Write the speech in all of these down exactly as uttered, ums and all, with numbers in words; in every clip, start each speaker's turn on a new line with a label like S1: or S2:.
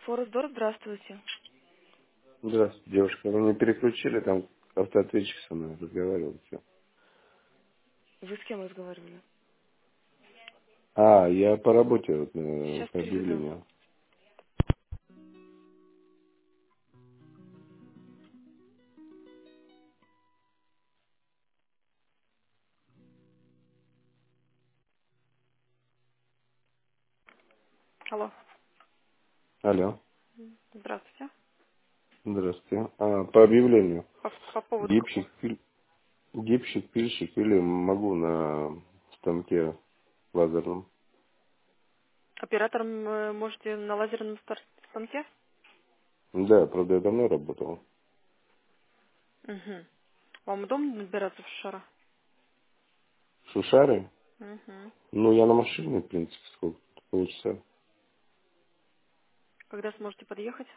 S1: Форестдор, здравствуйте.
S2: Здравствуйте, девушка. Вы меня переключили, там автоответчик со мной разговаривал. Всё.
S1: Вы с кем разговаривали?
S2: А, я по работе, вот, э,
S1: Сейчас
S2: по
S1: переведу.
S2: объявлению.
S1: Алло.
S2: Алло,
S1: Здравствуйте.
S2: здравствуйте. А, по объявлению.
S1: По, по поводу какого?
S2: Гипщик, пиль- гипщик, пильщик или могу на станке лазерном?
S1: Оператором э, можете на лазерном стар- станке?
S2: Да, правда, я давно работал.
S1: Угу. Вам удобно набираться в шара?
S2: Шушары?
S1: Угу.
S2: Ну, я на машине, в принципе, сколько? Полчаса.
S1: Когда сможете подъехать?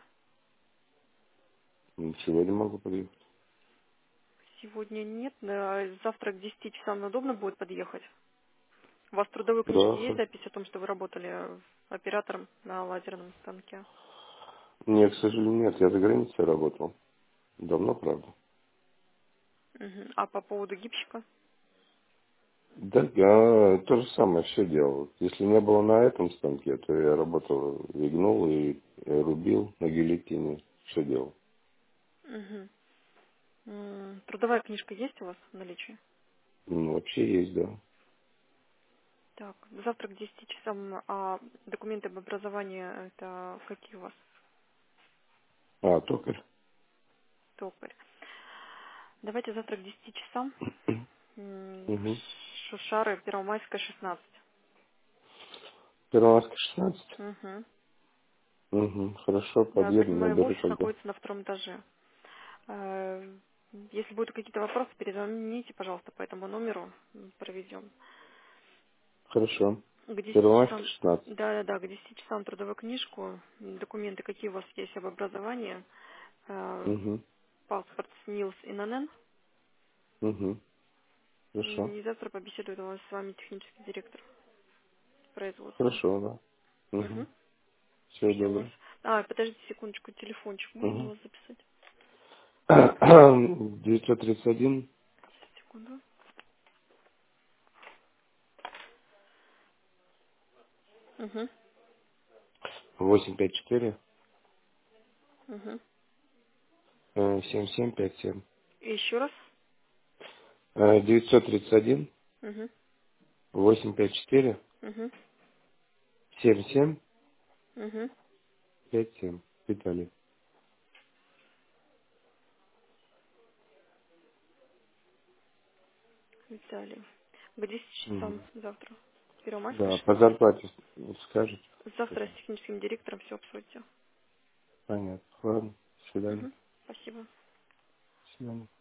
S2: Ну, сегодня могу подъехать.
S1: Сегодня нет. а Завтра к десяти часам удобно будет подъехать? У вас в трудовой
S2: Да,
S1: книжке есть
S2: хорошо.
S1: запись о том, что вы работали оператором на лазерном станке?
S2: Нет, к сожалению, нет. Я за границей работал. Давно, правда.
S1: Угу. А по поводу гипщика?
S2: Да, я то же самое все делал. Если не было на этом станке, то я работал, и гнул, и э, рубил на гильотине, все делал.
S1: Угу. Трудовая книжка есть у вас в наличии?
S2: Ну, вообще есть, да.
S1: Так, завтра к десяти часам, а документы об образовании, это какие у вас?
S2: А, токарь.
S1: Токарь. Давайте завтра к десяти часам. М,
S2: Угу.
S1: Шушары, Первомайская, шестнадцать.
S2: Первомайская шестнадцать.
S1: Угу.
S2: Угу. Хорошо,
S1: Да, так
S2: подъеду,
S1: мой
S2: наберу
S1: офис
S2: тогда.
S1: находится на втором этаже. Э, Если будут какие-то вопросы, перезвоните, пожалуйста, по этому номеру, м, проведем.
S2: Хорошо.
S1: К десяти
S2: Первомайская
S1: часам,
S2: шестнадцать.
S1: да, да, да, к десяти часам трудовую книжку, м, документы, какие у вас есть об образовании, э,
S2: Угу.
S1: паспорт СНИЛС и ННН.
S2: Угу. Хорошо.
S1: И завтра побеседует у вас с вами технический директор производства.
S2: Хорошо, да. Угу.
S1: Угу.
S2: Всего
S1: Ждем вас.
S2: доброго.
S1: А, подождите секундочку, телефончик можно у
S2: Угу.
S1: вас записать?
S2: девятьсот тридцать один,
S1: Сейчас, секунду. Угу.
S2: восемь пять четыре,
S1: Угу.
S2: семь семь пять семь.
S1: И еще раз.
S2: девятьсот тридцать один,
S1: Угу.
S2: восемь пять четыре,
S1: Угу.
S2: семь семь
S1: Угу.
S2: пять семь. Виталий.
S1: Виталий. К десяти часам
S2: Мгм.
S1: завтра. Первомайская,
S2: Да, по
S1: шестнадцать.
S2: зарплате скажете.
S1: Завтра с техническим директором все обсудите.
S2: Понятно. Ладно. До свидания.
S1: Угу. Спасибо.
S2: До свидания.